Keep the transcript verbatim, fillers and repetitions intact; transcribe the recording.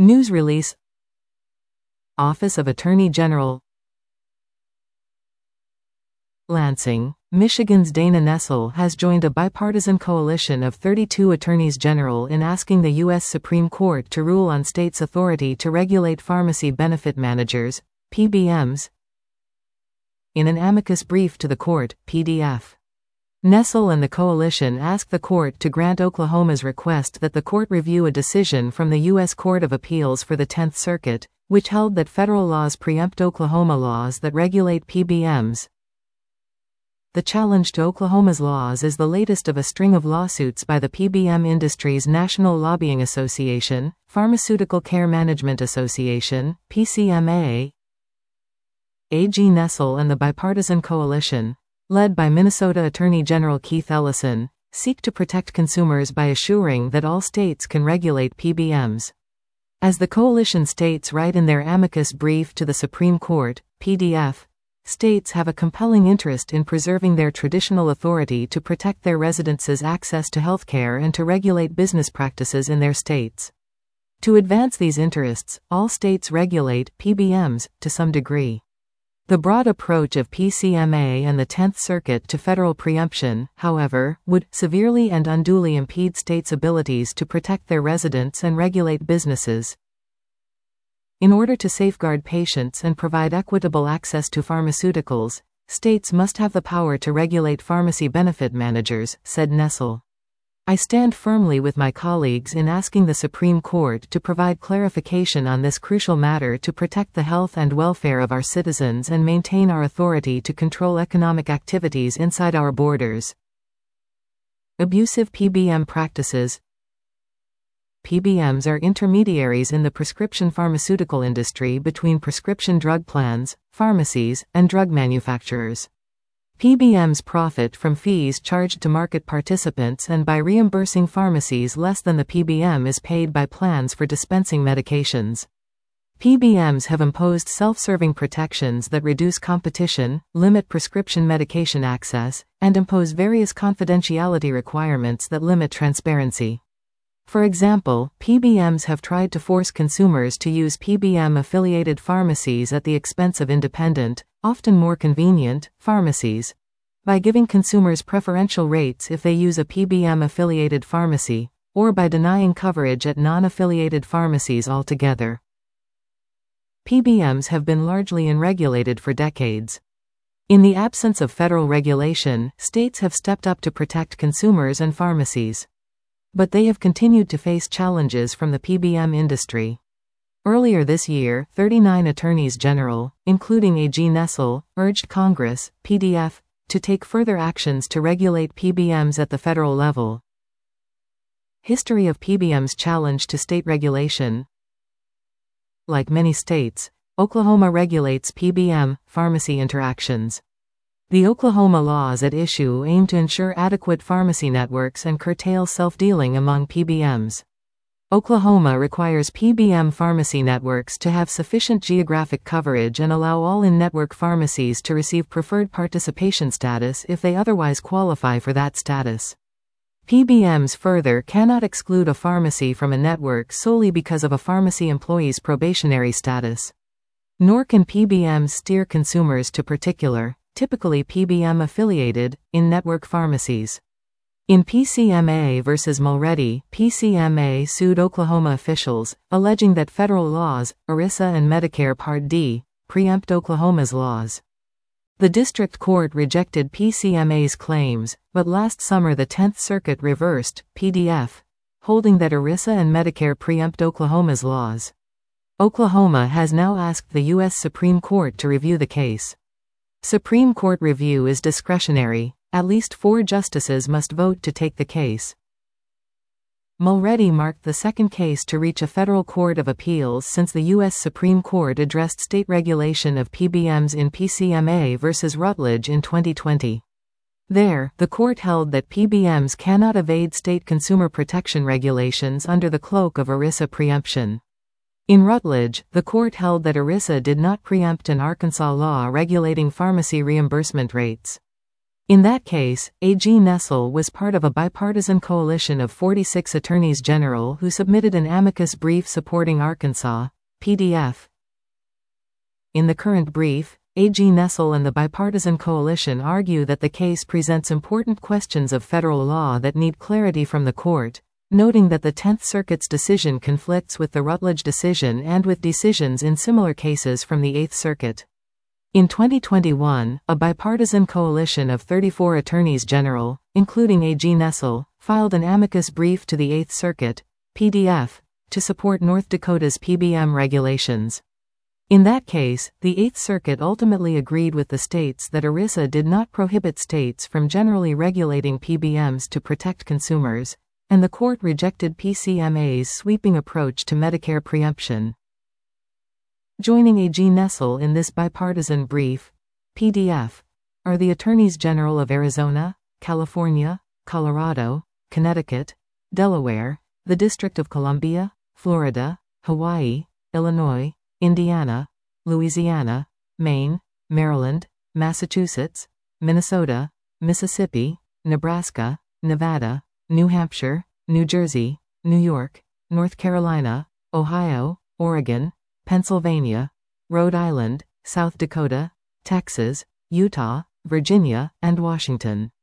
News release. Office of Attorney General. Lansing, Michigan's Dana Nessel has joined a bipartisan coalition of thirty-two attorneys general in asking the U S Supreme Court to rule on states' authority to regulate pharmacy benefit managers, P B Ms. In an amicus brief to the court, P D F. Nessel and the coalition asked the court to grant Oklahoma's request that the court review a decision from the U S Court of Appeals for the Tenth Circuit, which held that federal laws preempt Oklahoma laws that regulate P B Ms. The challenge to Oklahoma's laws is the latest of a string of lawsuits by the P B M industry's National Lobbying Association, Pharmaceutical Care Management Association, P C M A, A G Nessel and the bipartisan coalition, led by Minnesota Attorney General Keith Ellison, seek to protect consumers by assuring that all states can regulate P B Ms. As the coalition states right in their amicus brief to the Supreme Court, P D F, states have a compelling interest in preserving their traditional authority to protect their residents' access to healthcare and to regulate business practices in their states. To advance these interests, all states regulate P B Ms, to some degree. The broad approach of P C M A and the Tenth Circuit to federal preemption, however, would severely and unduly impede states' abilities to protect their residents and regulate businesses. In order to safeguard patients and provide equitable access to pharmaceuticals, states must have the power to regulate pharmacy benefit managers, said Nessel. I stand firmly with my colleagues in asking the Supreme Court to provide clarification on this crucial matter to protect the health and welfare of our citizens and maintain our authority to control economic activities inside our borders. Abusive P B M practices. P B Ms are intermediaries in the prescription pharmaceutical industry between prescription drug plans, pharmacies, and drug manufacturers. P B Ms profit from fees charged to market participants and by reimbursing pharmacies less than the P B M is paid by plans for dispensing medications. P B Ms have imposed self-serving protections that reduce competition, limit prescription medication access, and impose various confidentiality requirements that limit transparency. For example, P B Ms have tried to force consumers to use P B M-affiliated pharmacies at the expense of independent, often more convenient, pharmacies, by giving consumers preferential rates if they use a P B M-affiliated pharmacy, or by denying coverage at non-affiliated pharmacies altogether. P B Ms have been largely unregulated for decades. In the absence of federal regulation, states have stepped up to protect consumers and pharmacies. But they have continued to face challenges from the P B M industry. Earlier this year, thirty-nine attorneys general, including A G Nessel, urged Congress, P D F, to take further actions to regulate P B Ms at the federal level. History of P B M's challenge to state regulation. Like many states, Oklahoma regulates P B M pharmacy interactions. The Oklahoma laws at issue aim to ensure adequate pharmacy networks and curtail self-dealing among P B Ms. Oklahoma requires P B M pharmacy networks to have sufficient geographic coverage and allow all in-network pharmacies to receive preferred participation status if they otherwise qualify for that status. P B Ms further cannot exclude a pharmacy from a network solely because of a pharmacy employee's probationary status. Nor can P B Ms steer consumers to particular, typically P B M-affiliated, in-network pharmacies. In P C M A versus Mulready, P C M A sued Oklahoma officials, alleging that federal laws, ERISA and Medicare Part D, preempt Oklahoma's laws. The district court rejected P C M A's claims, but last summer the Tenth Circuit reversed, P D F, holding that ERISA and Medicare preempt Oklahoma's laws. Oklahoma has now asked the U S Supreme Court to review the case. Supreme Court review is discretionary. At least four justices must vote to take the case. Mulready marked the second case to reach a federal court of appeals since the U S Supreme Court addressed state regulation of P B Ms in P C M A versus Rutledge in twenty twenty. There, the court held that P B Ms cannot evade state consumer protection regulations under the cloak of ERISA preemption. In Rutledge, the court held that ERISA did not preempt an Arkansas law regulating pharmacy reimbursement rates. In that case, A G Nessel was part of a bipartisan coalition of forty-six attorneys general who submitted an amicus brief supporting Arkansas, P D F. In the current brief, A G Nessel and the bipartisan coalition argue that the case presents important questions of federal law that need clarity from the court, noting that the Tenth Circuit's decision conflicts with the Rutledge decision and with decisions in similar cases from the Eighth Circuit. In twenty twenty-one, a bipartisan coalition of thirty-four attorneys general, including A G Nessel, filed an amicus brief to the Eighth Circuit, P D F, to support North Dakota's P B M regulations. In that case, the Eighth Circuit ultimately agreed with the states that ERISA did not prohibit states from generally regulating P B Ms to protect consumers, and the court rejected P C M A's sweeping approach to Medicare preemption. Joining A G Nessel in this bipartisan brief, P D F, are the Attorneys General of Arizona, California, Colorado, Connecticut, Delaware, the District of Columbia, Florida, Hawaii, Illinois, Indiana, Louisiana, Maine, Maryland, Massachusetts, Minnesota, Mississippi, Nebraska, Nevada, New Hampshire, New Jersey, New York, North Carolina, Ohio, Oregon, Pennsylvania, Rhode Island, South Dakota, Texas, Utah, Virginia, and Washington.